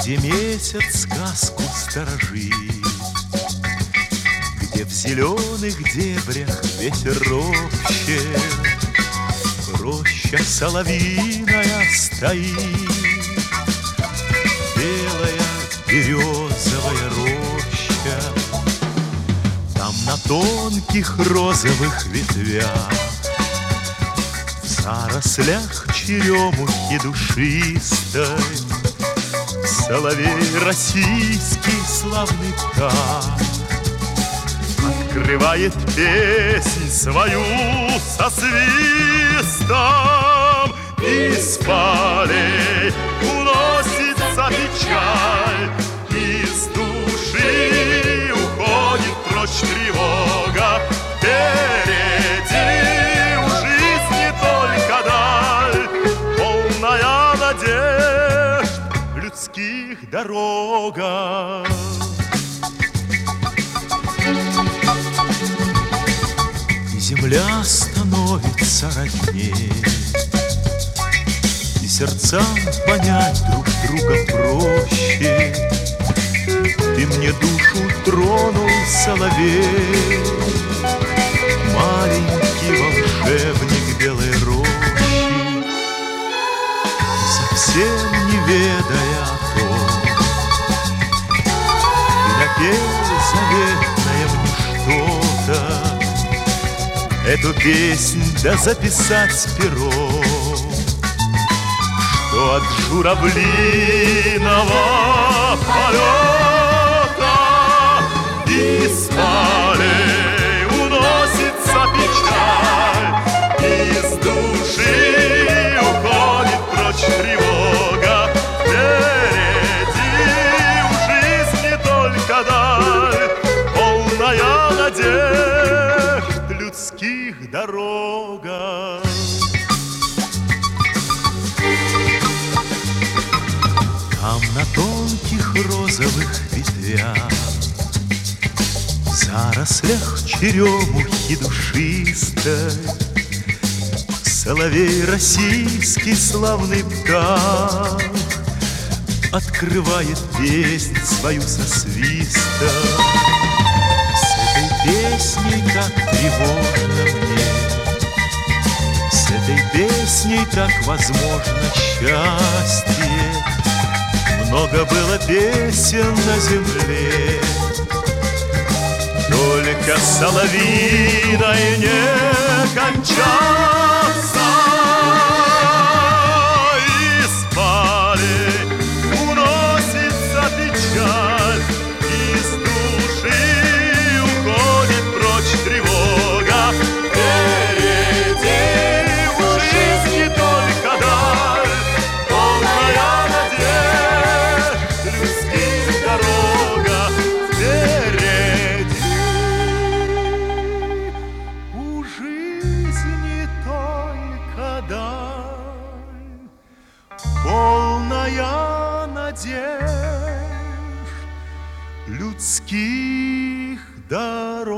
где месяц сказку сторожит, где в зеленых дебрях ветер ропщет, роща соловьиная стоит, белая березовая роща. Там на тонких розовых ветвях, в зарослях черемухи душистой, соловей российский славный птах открывает песнь свою со свистом. Из полей уносится печаль, из души уходит прочь тревога. Впереди у жизни только даль, полная надежд в людских дорогах. Земля становится родней, и сердцам понять друг друга проще. Ты мне душу тронул, соловей, маленький волшебник белой рощи, совсем не ведая о том, ты напел заветное мне что-то. Эту песнь да записать пером, что от журавлиного полета из полей уносится печаль, из души уходит прочь тревога. Впереди у жизни только даль, полная надежд в людских дорогах. Там на тонких розовых ветвях, в зарослях черемухи душистой, соловей российский славный птах открывает песнь свою со свистом. С этой песней так тревожно мне, с этой песней так возможно счастье. Много было песен на земле, только соловьиной не кончался. Из полей уносится печаль, из души уходит прочь тревога. Впереди у жизни только даль, полная надежд в людских дорогах. Впереди у жизни только даль, полная надежд людских дорог.